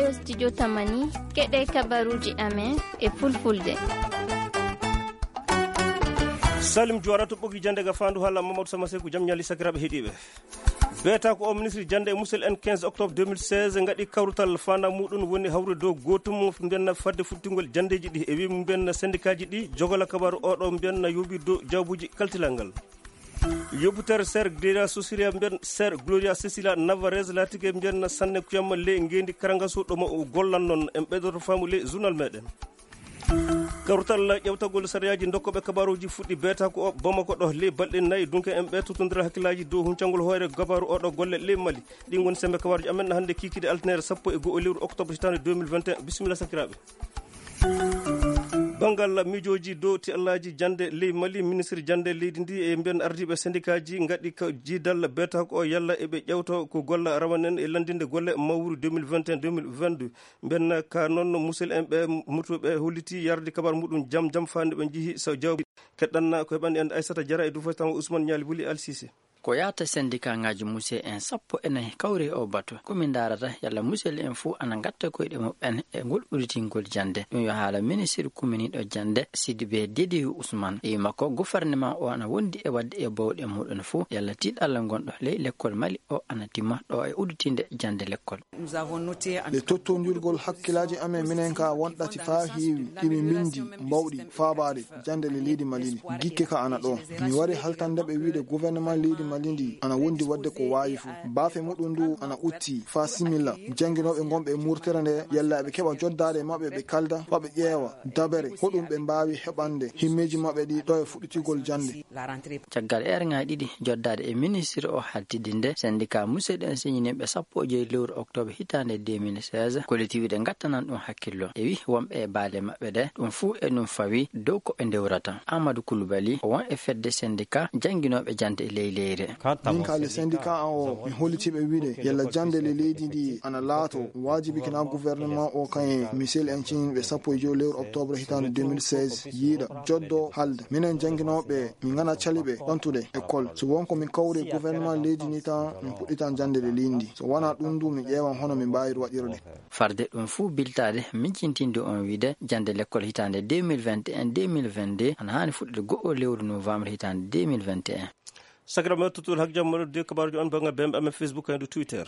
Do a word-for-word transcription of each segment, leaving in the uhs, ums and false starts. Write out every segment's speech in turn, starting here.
ɗo studio tamani keɗe kabaruji amen e fulfulde. Salim Juara to ɓogi jande ga fandu hala Mamadou Sama Sekou jam ñali sakiraɓe heeɗiɓe. Beta ko o ministre jande e musel en quinze octobre deux mille seize ngaɗi kawrutal fanda muɗum woni hawrude dow gotum mbiyanna fadde futtingol jandeji ɗi e wi mbiyanna syndicat ji ɗi jogola kabaru oɗo mbiyanna yoɓi dow jawbuji kaltilal ngal. Yobutere ser Gloria Cecilia mbiyan ser Gloria Cecilia Navarez latike mbiyanna sanne kuyamma le ngendi karangaso ɗo mo gollan non en ɓeydoto famu le journal meɗen. Kawrutal ƴewtagol sariyaji dokkoɓe kabaruji fuɗɗi beta ko o Bamako ɗo le balɗe nayyi dunke en ɓe totodira hakkillaji dow huncangol hoore kabaru oɗo golle le Mali ɗin goni sembe kabaruji amen hande kikide altinere sappo e goho lewru octobre hitande deux mille vingt et un bisimilla sakiraɓe. Bangal mijoji dow ti allaji jande ley Mali ministre jande leydi ndi e mbiyan ardiɓe syndicat ji gaɗi ko jidal beta ko o yalla eɓe ƴewto ko golla rawanen e landinde golle mawru deux mille vingt et un deux mille vingt-deux mbiyan ka noon musel en ɓe mutuɓe holliti yarde kabar muɗum jam jam fande ɓe jeehi so jawbi keɗɗanna ko heɓani ende Aissata Diarra e dufo tan Ousmane Ñali Buli Al Cissé. Ko yata syndicat ngaji musée en sappo ene kawri o bato komin darata yalla musel en fou ana gatta koyɗe mabɓen e ngol ɓuritingol jande ɗum yo haala ministre communiɗo jande Sidibé Dédi Ousmane e makko gouvernement o ana wondi e wadde e bawɗe muɗum fou yalla tiɗalla gonɗo ley l'école Mali o ana timma ɗo e uditinde jande l'école. Le tottodirgol hakkilaji amen minen ka wonɗati fa heewi ɗimi mindi mbawɗi faabade jande le leydi Mali ni gikke ka ana ɗo mi wari haltandeɓe wiide gouvernement leydi Malindi ana wondi wadde ko wayi fu baafe muɗum ndu ana utti fa similla janginoɓe gonɓe murtere nde yalla ɓe keɓa joddade mabɓe ɓe kalda fa ɓe ƴeewa dabere hoɗum ɓe mbawi heɓande himmeji mabɓe ɗi ɗo e fuɗɗitigol jande. Caggal erga ɗiɗi joddade e ministre o haltidinde syndicat musidɗo en signiniɓe sappo e joyi lewru octobre hitande deux mille seize collectivité gattanan ɗum hakkillo e wi wonɓe e baale mabɓe ɗe ɗum fuu e ɗum fawi dow ko ɓe ndewrata. Amadou Koulibaly o won e fedde syndicat jangguinoɓe jande e ley leyre. min ka le syndicat an o mi hollitiɓe wiide yalla jande le leydi ndi ana laato wajibi kina gouvernement o kayen misel en cinɓe sappo e joyi lewru octobre hitande deux mille seize yiiɗa joddo halde minen jangguinoɓe min gana caliɓe ɗontude école so wonko min kawri gouvernement leydi ni tan min puɗɗitan jande le leydi so wona ɗum ndu mi ƴeewan hono min mbawir waɗirde farde ɗum fuu biltade mincintinde on wiide jande l'école hitande deux mille vingt et un deux mille vingt-deux ana hani fuɗɗude go'o lewru novembre hitande deux mille vingt et un. Sagrama tutul hak jamma de kabaruji on bangal bembe am Facebook and Twitter.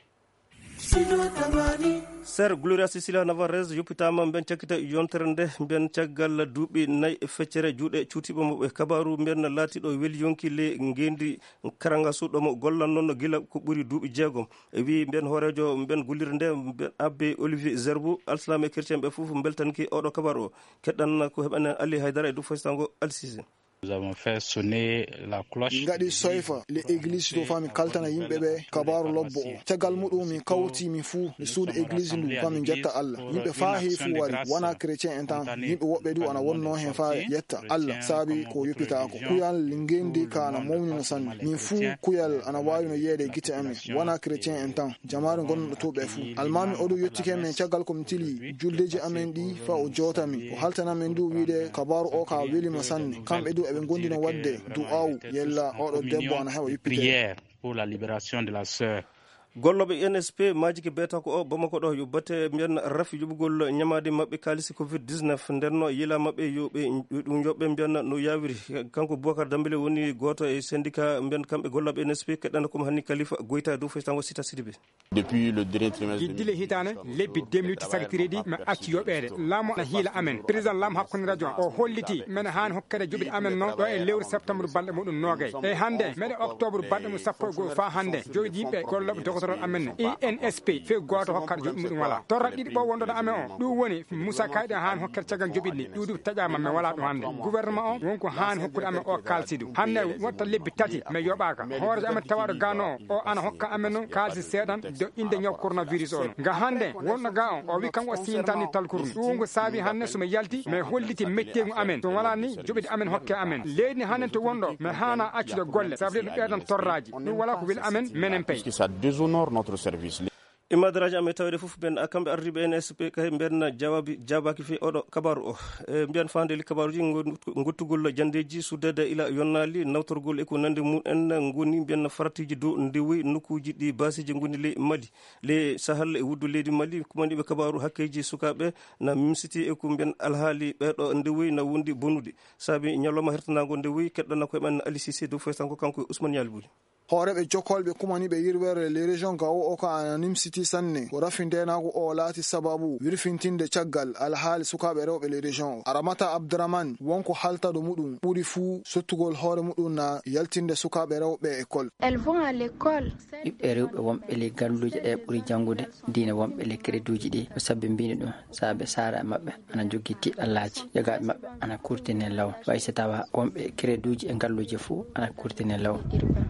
Ser Gloria Cecilia Navarez yopitama ben cakita yontere ben caggal duuɓi nayi e feccere juuɗe cuutiɓe moɓe kabaru mben laatiɗo weli yonki le ngendi karanga suɗomo gollan noon gila ko ɓuri duuɓi jeegom e wi mben hoorejo mben gullirde nde mben abbe Olivier Zerbou alslam e chrétien ɓe fof beltanki oɗo kabaru o keɗɗan ko heɓane Ali Haydara e du fostango Alsise. Nous avons fait sonner la cloche. Ngadi soifa le église do fami kaltana yimɓe ɓe kabaru lobbo o caggal muɗum min kawti min fuu mi suudu église ndu famin jetta Allah yimɓe fa he fu wari wona chrétien en tan yimɓe woɓɓe du ana wonno hen fa yetta Allah saabi ko yoppitako kuyal ngendi ka ana mawnino sanne min fuu kuyal ana wawi no yeede gite amen wona chrétien en tan jamaru gonɗo to ɓe fuu almami oɗo yettike men caggal komi tili juldeji amen ɗi fa o jotami o haltanamen du wiide kabaru o ka welimo sanne kamɓe du eɓe gondino wadde du'aw yella oɗo debbo ana heɓa prière pour la libération de la sœur. golloɓe N S P majiki beta ko o Bamako ɗo yo batte mbiyan rafi yuɓugol ñamade mabɓe kalisi covid dix-neuf ndenno yila mabɓe yoɓe ɗum yoɓɓe mbiyan no yawiri kanko Boubacar Dambélé woni goto e syndicat mbiyan kamɓe golloɓe N S P keɗɗana komo hanni Khalifa Goïta dow festango Sita Sidibé. Depuis le dernier trimestre giddile hitane lebbi deux minutes sagtiredi mi acci yoɓede laamu na hiila amen président laamu hakkunde radio o holliti men hani hokkede joɓiɗe amen noon ɗo e lewru septembre balɗe muɗum nogay e hande meɗe octobre balɗe mum sappo e goho fa hande joɗi yimɓe golloɓe docteur amen I N S P fe goto hokkata joɓi muɗum wala torrat ɗiɗi ɓo wonɗoɗo amen o ɗum woni Moussa Kayɗe hani hokkete caggal joɓiɗi ɗuɗu taƴama men wala ɗum hande gouvernement o wonko hani hokkude amen o kalsidu hande wotta lebbi tati mi yoɓaka hoorejo amen tawaɗo gano o o ana hokka amen noon kalsi seeɗan do inde ñaw coronavirus o ga hande wonɗo ga on o wi kanko o siñintani talkurni ɗum ko saabi hande somi yalti mais holliti mettegu amen so wala ni joɓiɗe amen hokke amen leydi hande to wonɗo mi hana accude golle sabi ɗum ɓeydan torraji ɗum wala ko weli amen menen pay ça déshonore notre service. imadaraji amen tawede fof ben kamɓe ardiɓe N S P kay ben jawabi jabaki fi oɗo kabaru o e mbiyan fandeli kabaruji gottugol jandeji suddede ila yonnali nawtorgol e ko nande mum en goni mbiyan faratiji dow ndewoyi nokkuji ɗi basiji goni le Mali le Sahel e wuddu leydi Mali kumanɗiɓe kabaru hakkeji sukaɓe na mimsiti e ko mbiyan alhaali ɓeɗo ndewoyi na wondi bonude saabi ñalawma hertanago ndewoyi keɗɗana koye men Ali Cissé dow foytanko kanko Ousmane Yalbouri horeɓe jokkolɓe kumaniɓe yirwere les régions gawo o ka ananim city sanne ko rafindenago o laati sababu wirfintinde caggal alhaali sukaɓe rewɓe les régions o aramata abdourahmane wonko haltado muɗum ɓuuri fuu sottugol hoore muɗum na yaltinde sukaɓe rewɓe école ɓiɓɓe rewɓe wonɓe le galluji ɗe ɓuuri janggude diina wonɓe le créduji ɗi ko sabbi mbini ɗum saabe sara mabɓe ana jogui tiɗɗallaji jogaɓe mabɓe ana kurtine law way so tawa wonɓe créduji e galluji fuu ana kurtine law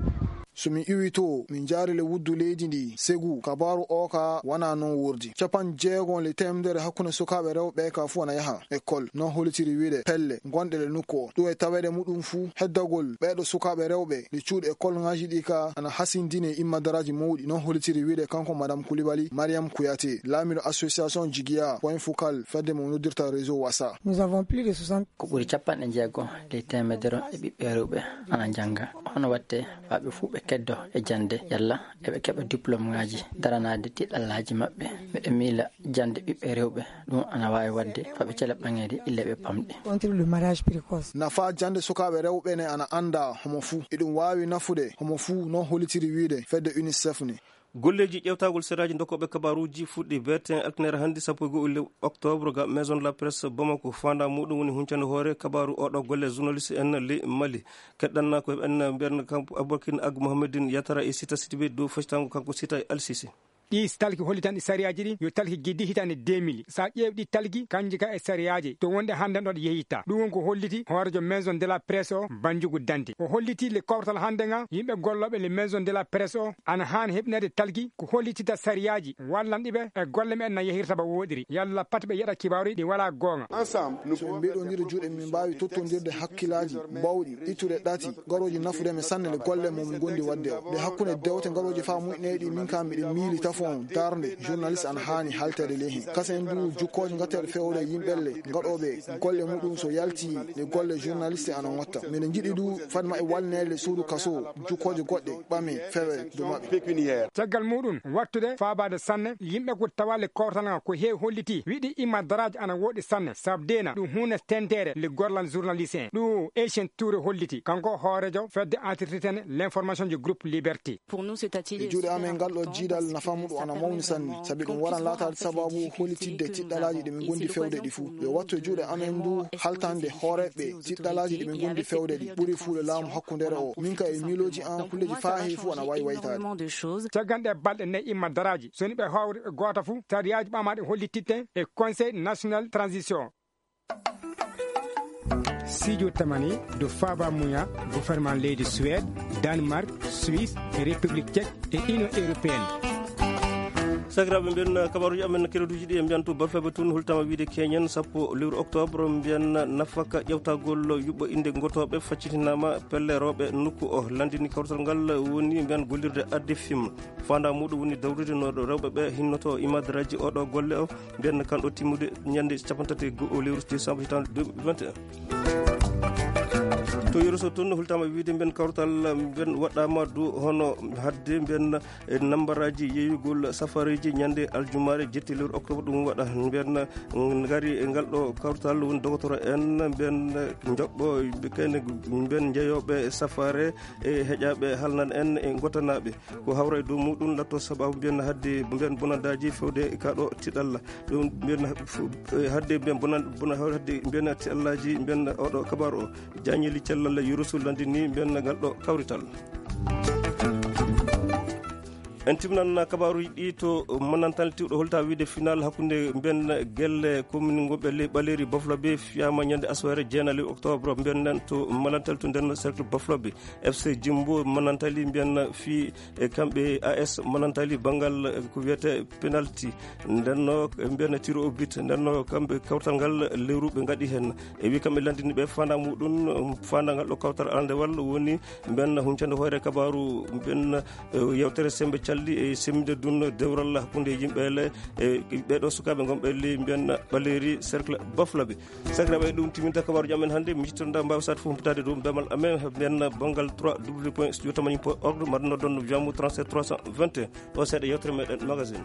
somi iwi to min jaari le wuddu leydi ndi segu kabaru o ka wana non wurdi capan jeegon le temdere hakkunde sukaɓe rewɓe ka fu ana yaha école non holitiri wiide pelle gonɗe le nokku o ɗum e tawede muɗum fuu heddagol ɓeɗo sukaɓe rewɓe le cuuɗi école ngaji ɗi ka ana hasindine immadaraji mawɗi non holitiri wiide kanko madame Koulibaly Mariam Kouyaté laamiɗo association jigiya point focal fedde mo noddirta réseau wasa nous avons plus de soixante ko ɓuuri capanɗe jeegom le temedere e ɓiɓɓe rewɓe ana janga hono watte waɓe fuu ɓe keddo e jande yalla eɓe keɓa diplôme ngaji daranade tiɗɗallaji mabɓe ɓeɗe miila jande ɓiɓɓe rewɓe ɗum ana wawi wadde faɓe cela ɓangede ille ɓe pamɗe contre le mariage précoce nafa jande sukaɓe rewɓe ne ana anda homo fuu eɗum wawi nafude homo fuu non holitiri wiide fedde UNICEF ni golleji ƴewtagol seraji dokkoɓe kabaruji fuɗɗi bertin altinere hannde sappo e goho octobre ga maison de la presse Bamako fanda muɗum woni huncande hoore kabaru oɗo golle journaliste en le Mali keɗɗanna ko en mbiyan kanko Aboubakine Ag Mohamedine Yatara e Sita Sidibé dow fectango kanko Sita Al Sisi ɗi talki holli tan ɗi sariyaji ɗi yo talki giddi hitande deux mille sa ƴeewɗi talki kanji ka e sariyaji to wonde hande ɗo ɗo yeeyitta ɗum won ko holliti hoorejo maison de la presse o banjugu dande o holliti le kawtal hande nga yimɓe golloɓe le maison de la presse o ana hani heɓnede talki ko hollitita sariyaji wallanɗiɓe e golle men na yehirta ba woɗiri yalla pat ɓe yeɗa kibaruji ɗi wala gonga so ɓe mbiɗodiri juuɗe min mbawi tottodirde hakkillaji mbawɗi ittude ɗati garoji nafudeme sanne le golle momin gondi wadde o nde hakkude dewte garoji fa muyɗeɗi min kam mbiɗe miili tafo darde journaliste an hani haltere lehi kasen du jukkoje gateɗe fewde yimɓelle gaɗoɓe golle muɗum so yalti le golle journaliste ana watta miɗen jiiɗi du fatma e walnede suudu kaso jukkoje goɗɗe ɓame fewe do maɓɓe caggal muɗum wattude fabade sanne yimɓe ko tawa le kortanga ko heewi holliti wiɗi imma daraji ana woɗi sanne sabdena ɗum hunde tentere le gorlan journaliste en ɗum Etienne Touré holliti kanko hoorejo fedde entretien l'information du groupe Liberté pour nous c'est atelier juuɗe amen ngal ɗo jiidal nafa muɗum ana mawni sanne sabi ɗum waran latade sababu hollitidde tiɗɗalaji ɗi min gondi fewde ɗi fuu yo wattu e juuɗe amen du haltande hooreɓe tiɗɗalaji ɗi min gondi fewde ɗi ɓuuri fuu le laamu hakkundere o min ka e miloji an kulleji fa heewi fuu ana wawi waytade cagganɗe balɗe nayi imma daraji soni ɓe hawri e goto fuu sariyaji ɓamaɗe hollititte e conseil national transition Sidio Tamani do Faba Mouya gouvernement leydi Suède Danemark Suisse et République tchèque et Union européenne sakiraɓe mbiyen kabaruji amen kereduji ɗi e mbiyan to balfeɓe tun hultama wiide keñen sappo lewru octobre mbiyen nafaka ƴewtagol yuɓɓo inde gotoɓe faccitinama pelle rewɓe nokku o landini kawtal ngal woni mbiyan gollirde adde film fanda muɗum woni dawrude no rewɓe ɓe hinnoto imadaraji oɗo golle o mbiyen kanɗo timmude ñande capantati e goho lewru décembre hitande deux mille vingt et un to yeroso toon hultama wiide mbiyen kawtal mbiyen waɗɗama do hono hadde mbiyen nambaraji yeeyugol safariji ñande aljumare jetti lewru octobre ɗum waɗa mbiyen gari e ngal ɗo kawtal woni docteur en mbiyen joɓɓo kayne mbiyen jeeyoɓe safare e heƴaɓe halnan en e gotanaɓe ko hawra e dow muɗum latto sababu mbiyen hadde mbiyen bonadaji fewde kaɗo tiɗalla ɗum mbiyen hadde mbiyen bona hadde mbiyen tiɗallaji mbiyen oɗo kabaru o jañeli cellal yurusul landini mbiyen ngal ɗo kawrital en timnan kabaruji ɗi to manantal tiwɗo holta wiide final hakkude mbiyen gelle commune goɓe ley ɓaleri bafloɓe fiyama ñande aswere jeenali octobre mbiyen to manantal to nden cercle bafloɓe F C Jimbo manantali mbiyen fi e kamɓe A S manantali banggal ko wiyete penalty ndenno mbiyen tiro au but ndenno kamɓe kawtal ngal lewruɓe gaɗi hen e wi kamɓe landini ɓe fanda muɗum fanda ngal ɗo kawtal arandewal woni mbiyen huncande hoore kabaru mbiyen yewtere sembe jalli e semide dunno dewral hakkunde yimɓe e ɓeɗo sukaɓe gonɓe li mbiyanna Valérie cercle baflaɓe sakiraɓe ɗum timinta kabaruji amen hannde mi jittonda mbawi sade fof humpitade dow damal amen mbiyanna banggal trois w point studio tamani point org mbaɗa noddon jamu trente-sept trois cent vingt et un o seeɗa yewtere meɗen magazine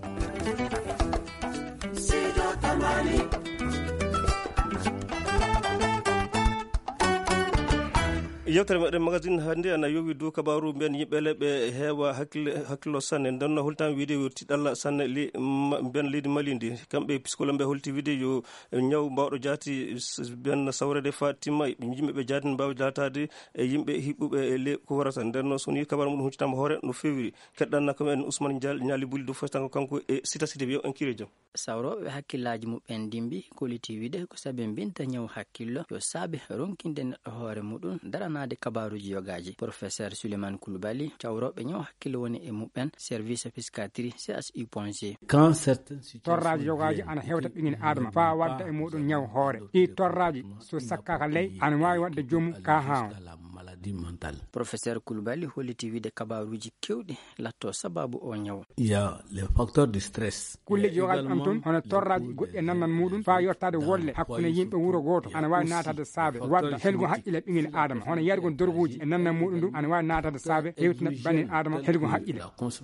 yewtere meɗen magazine hannde ana yowi dow kabaru mbiyen yimɓele ɓe heewa hakkille hakkillo sanne nden no holtami wiide yo tiɗalla sanne li mbiyen leydi Mali ndi kamɓe psychologue ɓe holti wiide yo ñaw mbawɗo jaati mbiyen sawrede fa timma yimɓeɓe jaati mbawi latade e yimɓe hiɓɓuɓe e le ko warata nden noon soni kabaru muɗum huccitama hoore no fewiri keɗɗanna kam en Ousmane Ñali Buli dow festango kanko e sita sidi wiyo en kiri jaam sawroɓe hakkillaji muɓen dimbi koliti wiide ko saabi binta ñaw hakkillo yo saabi ronkinde neɗɗo hoore muɗum daranade kabaruji yogaji professeur Souleymane Coulibaly cawroɓe ñaw hakkillo woni e muɓen service psychiatrie C H U point G torraji yogaji ana hewta ɓiŋin adama fa wadda e muɗum ñaw hoore ɗi torraji so sakkaka ley ana wawi wadde joomum ka ha professeur Coulibaly holliti wiide kabaruji kewɗi latto sababu o ñaw ya le facteur de stress kulleji yogaji am toon hono torraji goɗɗi e nannan muɗum fa yottade wolle hakkude yimɓe wuuro goto ana wawi natade saabe wadda helgo haqqille ɓiŋil adama hono yargon dorguji e nannan muɗum ɗum ana wawi natade saabe hewtina banin adama helgo haqqille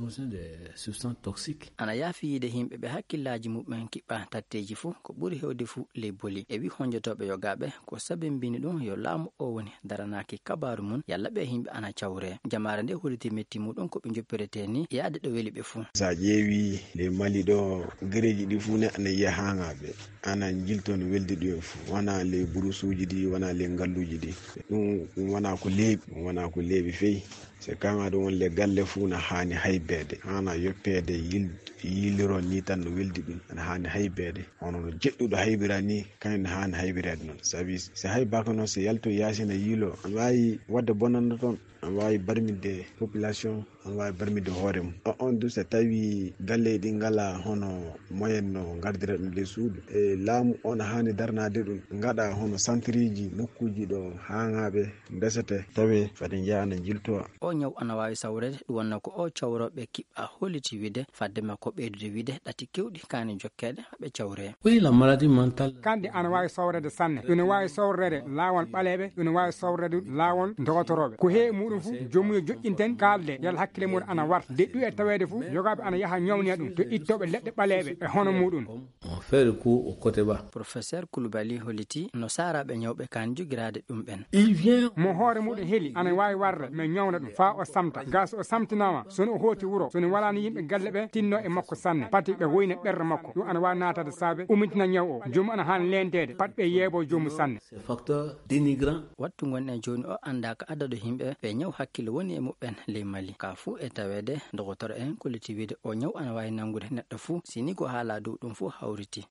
ana yaafi yiide yimɓe ɓe hakkillaji muɓen kiɓɓa tatteji fou ko ɓuuri hewde fou ley boli e wi honjotoɓe yogaɓe ko saabi mbini ɗum yo laamu o woni daranaki kabaru mum yalla ɓe yimɓe ana cawre jamare nde holiti metti muɗum koɓe joppirete ni yaade ɗo weeli ɓe fou sa ƴeewi le Mali ɗo guereji ɗi fuu ne ana yiya hagaɓe ana jiltono weldi ɗi fou wona le burusuji ɗi wona le ngalluji ɗi ɗum wona ko leeɓi ɗum wona ko leeɓi feyi c'est kama ɗum won le galle fuu na hani haybede hana yoppede yil yiliron ni tan no weldi ɗum ana hani haybede hono no jeɗɗuɗo haybira ni kañum ne hani haybirede noon saabi so haybaka noon so yalto yasina yiilo an wawi wadde bonande toon an wawi barmide population an wawi barmide hoore mum on du so tawi galle ɗi ngala hono moyen no gardira ɗum ley suudu e laamu on hani darnade ɗum gaɗa hono centre ji nokkuji ɗo hagaɓe desete tawi fade jahana jiltowa o ñaw ana wawi sawrede ɗum wonno ko o cawroɓe kiɓɓa holliti wiide fadde makko ɓeydude wiide ɗati kewɗi kani jokkede haɓe cawre oui la maladie mentale kandi ana wawi sawrede sanne ɗune wawi sawrede lawol ɓaleɓe ɗune wawi sawrede lawol dogotoroɓe ko heewi muɗum fou jomum yo joƴƴinten kalde yalla hakkille muɗum ana warta deɗɗu e tawede fou yogaɓe ana yaaha ñawne ɗum to ittoɓe leɗɗe ɓaleɓe e hono muɗum on fait le coup au côté bas professeur Coulibaly holliti no saraɓe ñawɓe kan jogirade ɗum ɓen il vient mo hoore muɗum heeli ana wawi warde mais ñawna ɗum fa o samta gas o samtinama sono o hooti wuuro sono walani yimɓe galle ɓe tinno e makko sanne pati ɓe woyne ɓerre makko ɗum ana wawi natade saabe umitina ñaw o jomum ana hani lentede pat ɓe yeebo jomum sanne c'est facteur dénigrant wattu gonɗen joni o anda ko adado yimɓe ɓe ñaw hakkille woni e muɓɓen ley Mali ka fou e tawede dogotoro en kolliti wiide o ñaw ana wawi nangude neɗɗo fou sini ko haala dow ɗum fou hawriti